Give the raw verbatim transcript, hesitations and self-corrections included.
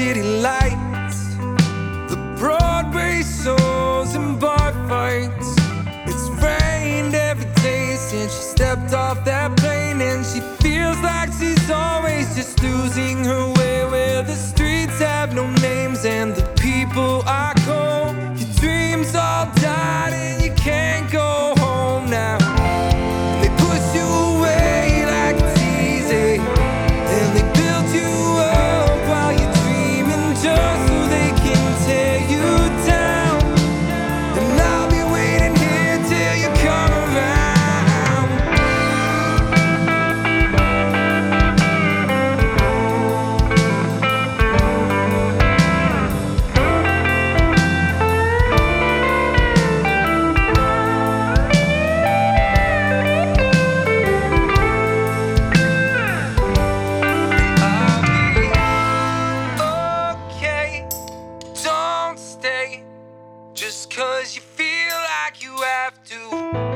city lights, the Broadway shows and bar fights. It's rained every day since she stepped off that plane, and she feels like she's always just losing her way, where the streets have no names and the people are cold. Your dreams all died and you can't go home now. And they push you away like it's easy, and they build you up while you're dreaming, just so they can tear you down. And I'll be waiting here till you come around. Don't stay just 'cause you feel like you have to.